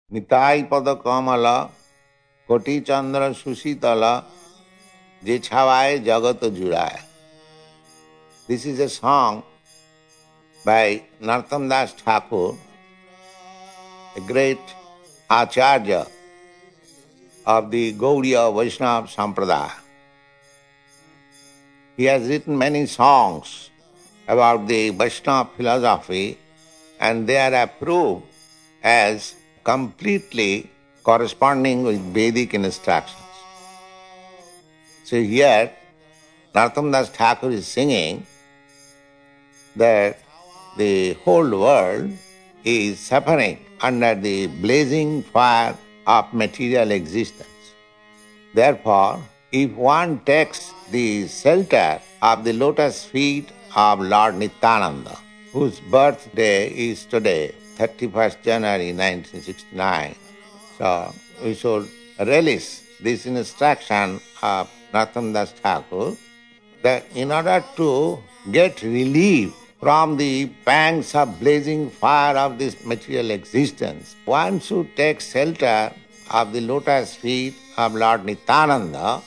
Nitai pada kamala, koti chandra sushitala, je chhavaye jagat juraya. This is a song by Narottam Das Thakur, a great Acharya of the Gaudiya Vaishnava Sampradaya. He has written many songs about the Vaishnava philosophy, and they are approved as completely corresponding with Vedic instructions. So here, Narottam Das Thakur is singing that the whole world is suffering under the blazing fire of material existence. Therefore, if one takes the shelter of the lotus feet of Lord Nityananda, whose birthday is today, 31st January 1969, so we should relish this instruction of Narottam Das Thakur that in order to get relief from the pangs of blazing fire of this material existence, one should take shelter of the lotus feet of Lord Nityananda,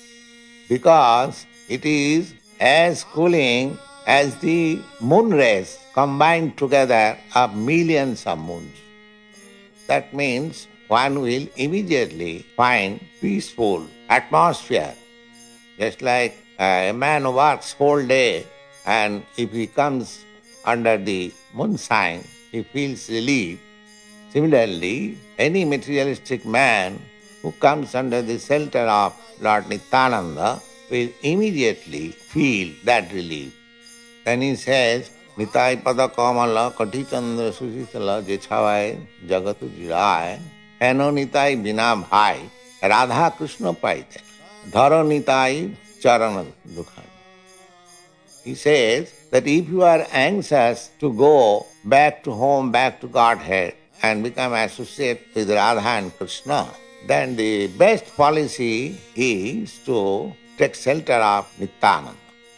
because it is as cooling as the moon rays combined together of millions of moons. That means one will immediately find peaceful atmosphere. Just like a man works whole day, and if he comes under the moonshine, he feels relief. Similarly, any materialistic man who comes under the shelter of Lord Nityananda will immediately feel that relief. Then he says, Nitai pada kamala kati chandra susitala je chhavaye jagatu jirai eno nitai bina bhai Radha Krishna paite dharo nitai charana dukhai. He says that if you are anxious to go back to home, back to Godhead, and become associated with Radha and Krishna, then the best policy is to take shelter of Nityananda.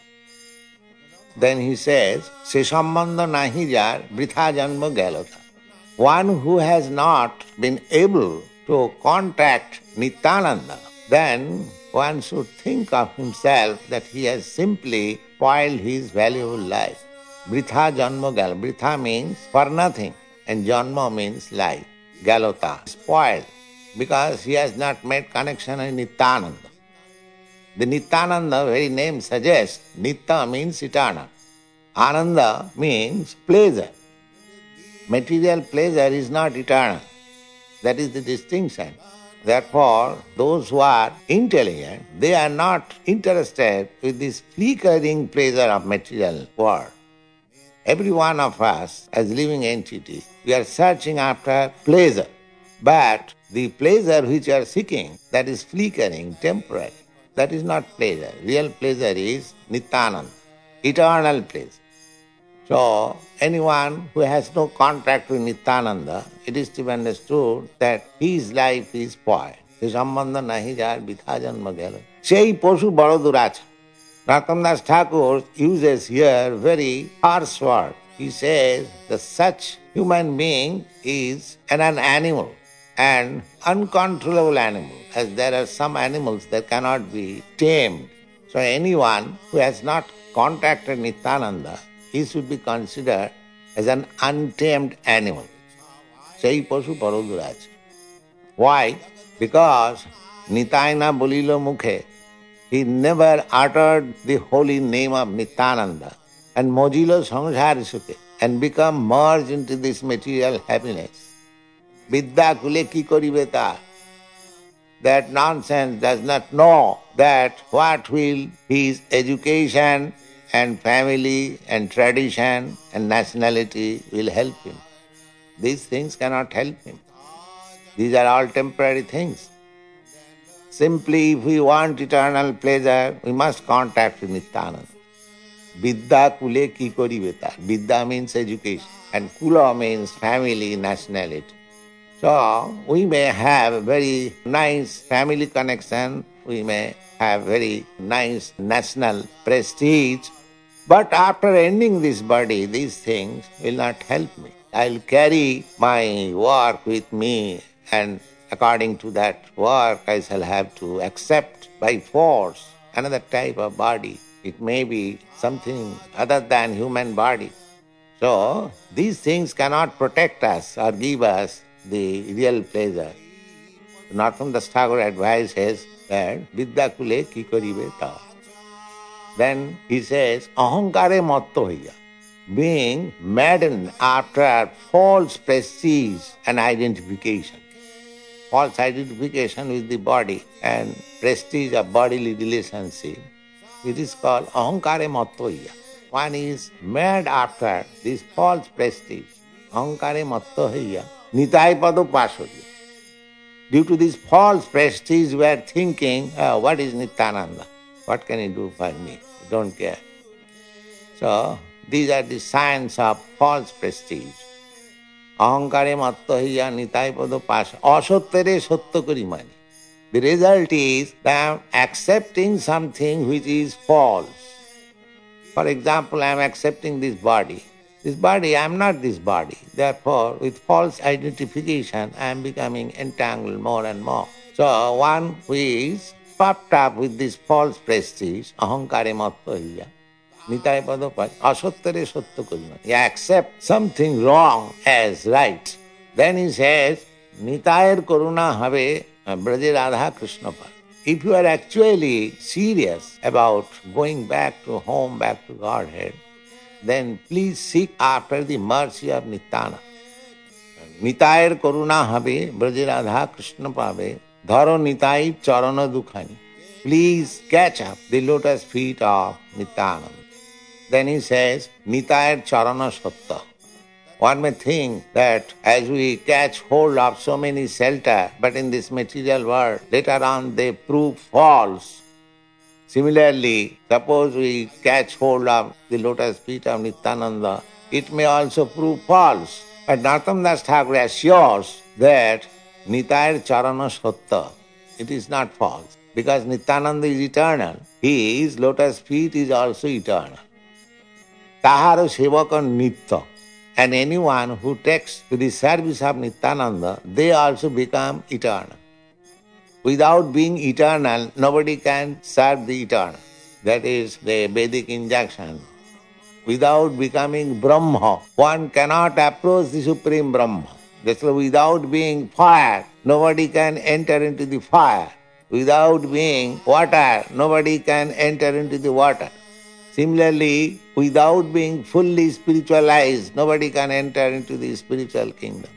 Then he says, Se sambandha nahi jar vritha janma galota. One who has not been able to contact Nityananda, then one should think of himself that he has simply spoiled his valuable life. Vritha janma galota. Vritha means for nothing, and janma means life. Galota, spoiled, because he has not made connection with Nityananda. The Nityananda very name suggests Nitya means eternal. Ananda means pleasure. Material pleasure is not eternal. That is the distinction. Therefore, those who are intelligent, they are not interested with this flickering pleasure of material world. Every one of us, as living entities, we are searching after pleasure. But the pleasure which you are seeking, that is flickering, temporary. That is not pleasure. Real pleasure is Nityananda, eternal pleasure. So, anyone who has no contact with Nityananda, it is to be understood that his life is spoiled. Se sambandha nahi jar vitha janma gelo. Sei poshu bado duracha. Narottam Das Thakur uses here very harsh word. He says that such human being is an animal, an uncontrollable animal, as there are some animals that cannot be tamed. So anyone who has not contacted Nityananda, he should be considered as an untamed animal. Sei pashu paroduraj. Why? Because Nitayana bolilo mukhe, he never uttered the holy name of Nityananda and mojilo samsara sukhe and become merged into this material happiness. Vidya kule ki koribe tar. That nonsense does not know that what will his education and family and tradition and nationality will help him. These things cannot help him. These are all temporary things. Simply, if we want eternal pleasure, we must contact with Nityananda. Vidya kule ki koribe tar. Vidya means education, and kula means family, nationality. So, we may have a very nice family connection, we may have very nice national prestige, but after ending this body, these things will not help me. I'll carry my work with me, and according to that work, I shall have to accept by force another type of body. It may be something other than human body. So these things cannot protect us or give us the real pleasure. Narottam Das Thakur advises that Vidya kule ki karibe ta. Then he says, Ahankare matto hoya, being maddened after false prestige and identification. False identification with the body and prestige of bodily relationship. It is called Ahankare mattoya. One is mad after this false prestige. Ahankare mattoya. Nitai pado pasurya. Due to this false prestige, we are thinking, what is Nityananda? What can he do for me? I don't care. So, these are the signs of false prestige. Ahankare mattohiya nitai pado pasha. Asottere sotto kori mani. The result is that I am accepting something which is false. For example, I am accepting this body. This body, I am not this body. Therefore, with false identification, I am becoming entangled more and more. So, one who is puffed up with this false prestige, ahankare mattohiya, nitai padapada, asottere sotto kurima. He accepts something wrong as right. Then he says, nitayar karuna habe braje radha krishna pad. If you are actually serious about going back to home, back to Godhead, then please seek after the mercy of Nityananda. Nitayar karuna habe braje radha krishna pabe dharo nitai charana dukhani. Please catch up the lotus feet of Nityananda. Then he says, Nitayar charana satta. One may think that as we catch hold of so many shelter, but in this material world, later on they prove false. Similarly, suppose we catch hold of the lotus feet of Nityananda, it may also prove false. But Narottam Das Thakur assures that Nitayar charana satta. It is not false. Because Nityananda is eternal. His lotus feet is also eternal. Taharo sevaka nitya. And anyone who takes to the service of Nityananda, they also become eternal. Without being eternal, nobody can serve the eternal. That is the Vedic injunction. Without becoming Brahma, one cannot approach the Supreme Brahma. That's why without being fire, nobody can enter into the fire. Without being water, nobody can enter into the water. Similarly, without being fully spiritualized, nobody can enter into the spiritual kingdom.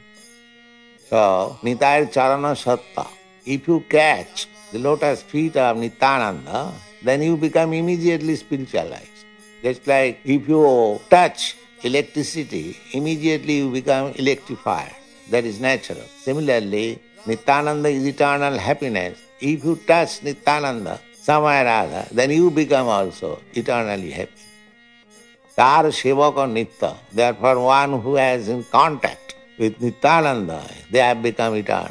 So, Nitayar charana satta. If you catch the lotus feet of Nityananda, then you become immediately spiritualized. Just like if you touch electricity, immediately you become electrified. That is natural. Similarly, Nityananda is eternal happiness. If you touch Nityananda, somewhere or other, then you become also eternally happy. Tar sevaka nitya. Therefore, one who has in contact with Nityananda, they have become eternal.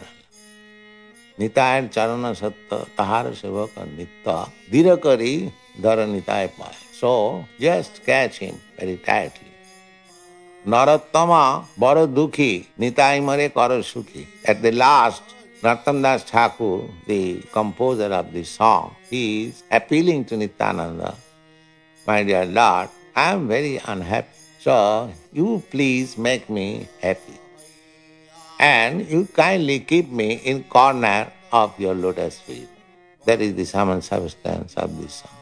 Nitayar charana satta tahar sevaka nitya dirakari dhara nitay paya. So, just catch him very tightly. Narottama baro dukhi nitay mare karo sukhi. At the last, Narottam Das Thakur, the composer of this song, he is appealing to Nityananda, my dear Lord, I am very unhappy. So you please make me happy. And you kindly keep me in corner of your lotus feet. That is the sum and substance of this song.